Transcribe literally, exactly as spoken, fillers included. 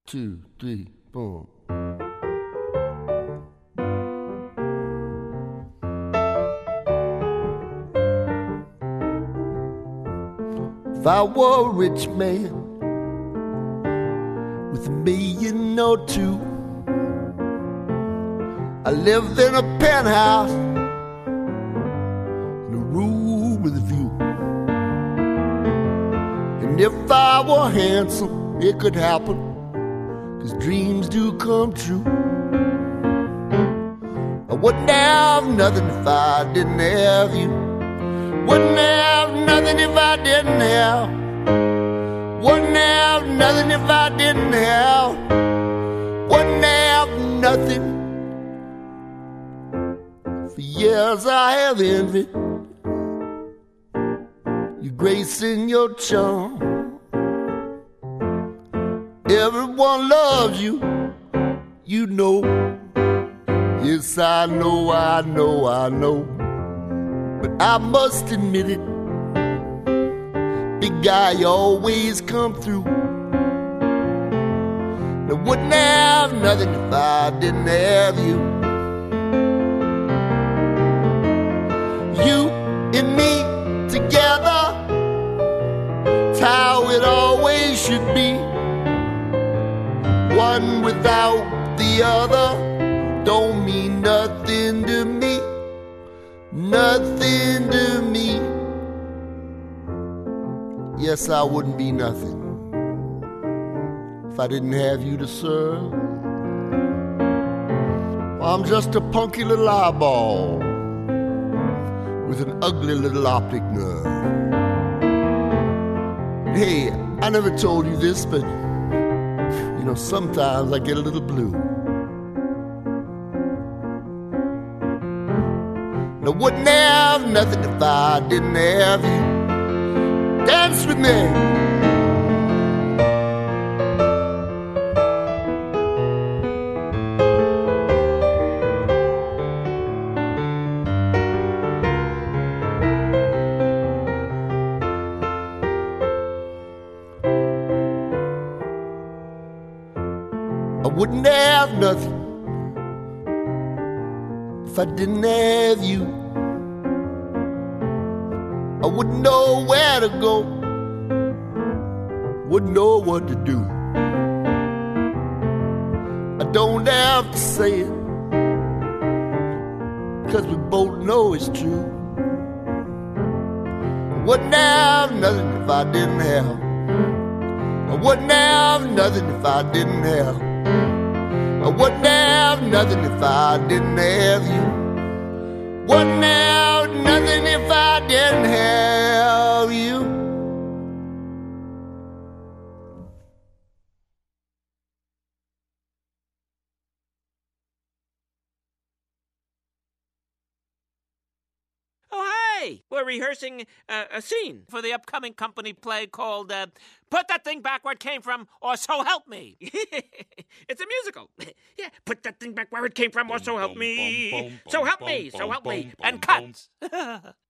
two, three, boom. If I were a rich man with a million or two, I lived in a penthouse in a room with a view. And if I were handsome, it could happen, 'cause dreams do come true. I wouldn't have nothing if I didn't have you. Wouldn't have nothing if I didn't have. Wouldn't have nothing if I didn't have. Wouldn't have nothing. For years I have envied your grace and your charm. Everyone loves you, you know. Yes, I know, I know, I know. But I must admit it, big guy, you always come through. I wouldn't have nothing if I didn't have you. You and me together, it's how it always should be. One without the other don't mean nothing to me. Nothing to me. Yes, I wouldn't be nothing if I didn't have you to serve. I'm just a punky little eyeball with an ugly little optic nerve. Hey, I never told you this, but you know, sometimes I get a little blue. I wouldn't have nothing if I didn't have you. Dance with me. I wouldn't have nothing if I didn't have you. I wouldn't know where to go, wouldn't know what to do. I don't have to say it, 'cause we both know it's true. I wouldn't have nothing if I didn't have. I wouldn't have nothing if I didn't have. I wouldn't have nothing if I didn't have you. Wouldn't have nothing if I didn't have you. Oh, hey! We're rehearsing uh, a scene for the upcoming company play called uh, Put That Thing Back Where It Came From, or So Help Me. It's a musical. Yeah, put that thing back where it came from, or so help me. So help me, so help me. And cut.